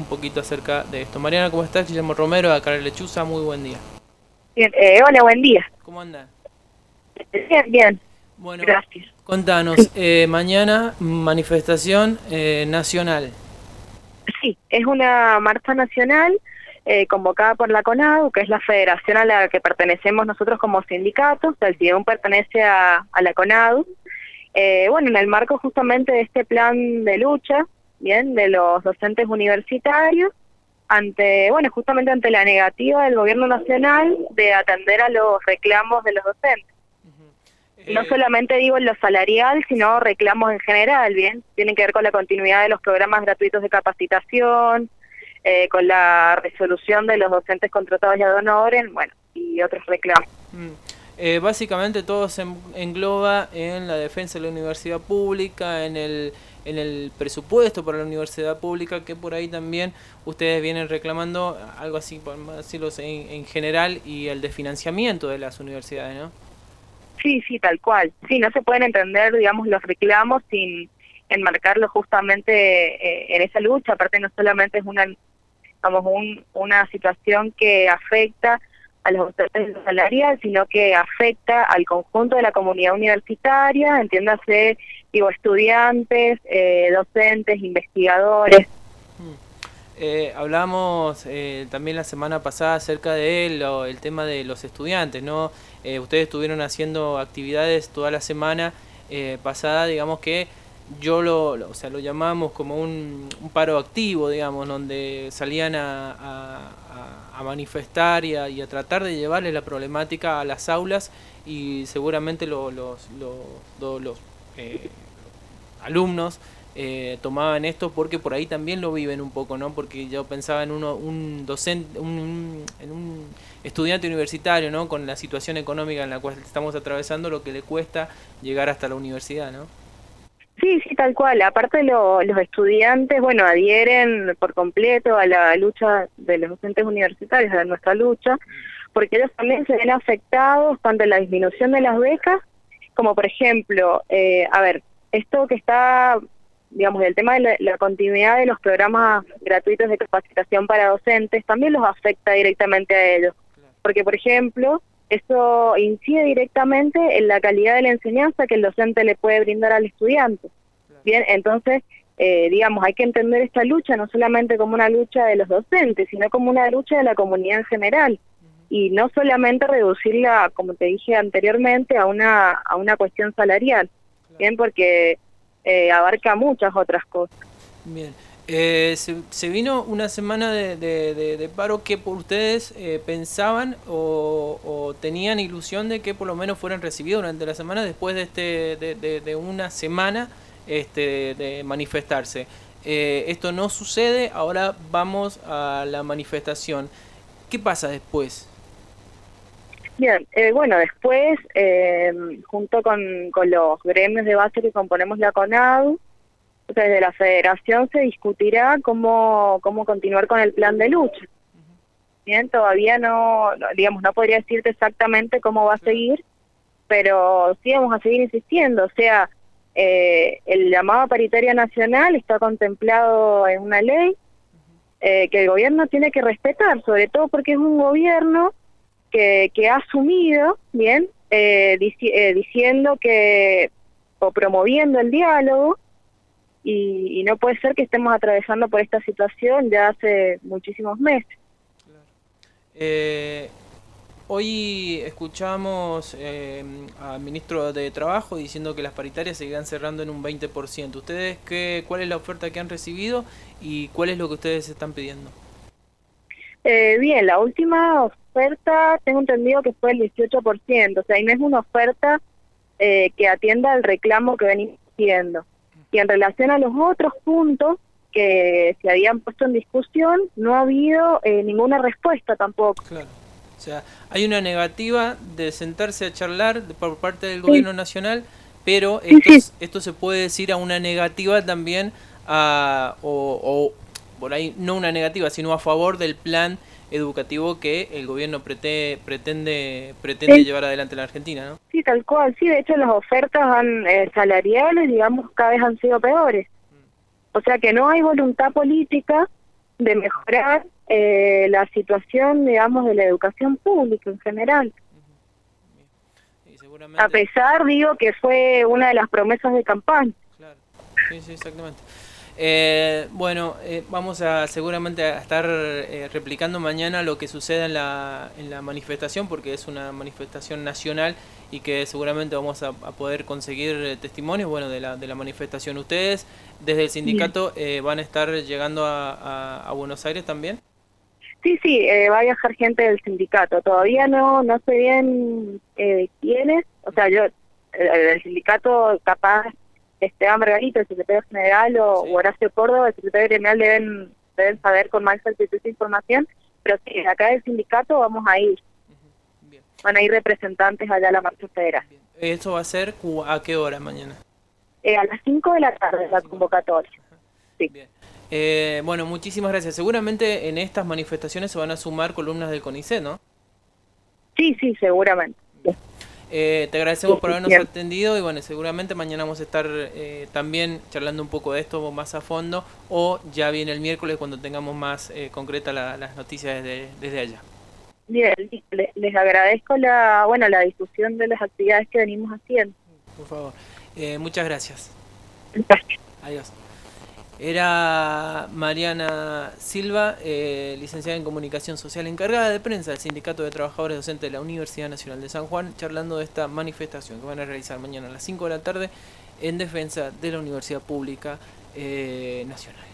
poquito acerca de esto. Mariana, ¿cómo estás? Guillermo Romero, acá en Lechuza, muy buen día. Bien, hola, buen día. ¿Cómo andan? Bien, bien. Bueno, Gracias. contanos, mañana manifestación nacional. Sí, es una marcha nacional convocada por la CONADU, que es la federación a la que pertenecemos nosotros como sindicatos. El CIDEUN pertenece a la CONADU. Bueno, en el marco justamente de este plan de lucha, bien, de los docentes universitarios, justamente ante la negativa del gobierno nacional de atender a los reclamos de los docentes. No solamente digo en lo salarial, sino reclamos en general, ¿bien? Tienen que ver con la continuidad de los programas gratuitos de capacitación, con la resolución de los docentes contratados y ad honorem, bueno, y otros reclamos. Básicamente todo se engloba en la defensa de la universidad pública, en el presupuesto para la universidad pública, que por ahí también ustedes vienen reclamando algo así, por decirlo en general, y el desfinanciamiento de las universidades, ¿no? Sí, sí, tal cual. Sí, no se pueden entender, digamos, los reclamos sin enmarcarlos justamente en esa lucha. Aparte, no solamente es una situación que afecta a los docentes salariales, sino que afecta al conjunto de la comunidad universitaria, entiéndase, digo, estudiantes, docentes, investigadores. Hablamos también la semana pasada acerca de el tema de los estudiantes, ¿no? Ustedes estuvieron haciendo actividades toda la semana pasada, digamos que o sea, lo llamamos como un paro activo, digamos, donde salían a manifestar y a tratar de llevarle la problemática a las aulas, y seguramente los alumnos tomaban esto porque por ahí también lo viven un poco, ¿no? Porque yo pensaba en un docente, en un estudiante universitario, ¿no? Con la situación económica en la cual estamos atravesando, lo que le cuesta llegar hasta la universidad, ¿no? Sí, sí, tal cual. Aparte los estudiantes, bueno, adhieren por completo a la lucha de los docentes universitarios, a nuestra lucha, porque ellos también se ven afectados tanto en la disminución de las becas, como por ejemplo, esto que está, digamos, el tema de la continuidad de los programas gratuitos de capacitación para docentes, también los afecta directamente a ellos. Porque, por ejemplo, eso incide directamente en la calidad de la enseñanza que el docente le puede brindar al estudiante. Bien, entonces, digamos, hay que entender esta lucha no solamente como una lucha de los docentes, sino como una lucha de la comunidad en general. Y no solamente reducirla, como te dije anteriormente, a una cuestión salarial. Bien, porque abarca muchas otras cosas. Bien. Se vino una semana de paro que por ustedes pensaban o tenían ilusión de que por lo menos fueran recibidos durante la semana después de una semana de manifestarse. Esto no sucede, ahora vamos a la manifestación. ¿Qué pasa después? Bien, bueno, después, junto con los gremios de base que componemos la CONADU, desde la federación se discutirá cómo continuar con el plan de lucha. Bien, todavía digamos, no podría decirte exactamente cómo va a seguir, pero sí vamos a seguir insistiendo. O sea, el llamado a paritaria nacional está contemplado en una ley que el gobierno tiene que respetar, sobre todo porque es un gobierno que ha asumido, bien, diciendo que, o promoviendo el diálogo, y no puede ser que estemos atravesando por esta situación ya hace muchísimos meses. Hoy escuchamos al ministro de Trabajo diciendo que las paritarias se irán cerrando en un 20%. ¿Ustedes cuál es la oferta que han recibido y cuál es lo que ustedes están pidiendo? Bien, la última oferta tengo entendido que fue el 18%, o sea, y no es una oferta que atienda al reclamo que venimos pidiendo. Y en relación a los otros puntos que se habían puesto en discusión, no ha habido ninguna respuesta tampoco. Claro. O sea, hay una negativa de sentarse a charlar por parte del gobierno nacional, pero esto se puede decir a una negativa también, o por ahí no una negativa, sino a favor del plan educativo que el gobierno pretende llevar adelante en la Argentina, ¿no? Sí, tal cual. Sí, de hecho las ofertas salariales, digamos, cada vez han sido peores. O sea que no hay voluntad política de mejorar la situación, digamos, de la educación pública en general. Y seguramente... A pesar, digo, que fue una de las promesas de campaña. Claro, sí, sí, exactamente. Bueno, vamos a seguramente a estar replicando mañana lo que suceda en la manifestación, porque es una manifestación nacional y que seguramente vamos a poder conseguir testimonios, bueno, de la manifestación. ¿Ustedes desde el sindicato van a estar llegando a Buenos Aires también? Sí, sí, va a viajar gente del sindicato. Todavía no sé bien quiénes. O sea, yo, el sindicato capaz... Esteban Margarito, el secretario general, o Sí. Horacio Córdoba, el secretario general, deben saber con más exactitud esa información, pero sí, acá del sindicato vamos a ir. Bien. Van a ir representantes allá a la marcha federal. Bien. ¿Esto va a ser a qué hora mañana? A las 5 de la tarde la convocatoria. Sí. Bien. Bueno, muchísimas gracias. Seguramente en estas manifestaciones se van a sumar columnas del CONICET, ¿no? Sí, seguramente. Sí. Te agradecemos por habernos Bien. atendido y bueno, seguramente mañana vamos a estar también charlando un poco de esto más a fondo, o ya viene el miércoles cuando tengamos más concreta las noticias desde allá. Bien, les agradezco la difusión de las actividades que venimos haciendo. Por favor. Muchas gracias. Gracias. Adiós. Era Mariana Silva, licenciada en Comunicación Social, encargada de prensa del Sindicato de Trabajadores Docentes de la Universidad Nacional de San Juan, charlando de esta manifestación que van a realizar mañana a las 5 de la tarde en defensa de la Universidad Pública Nacional.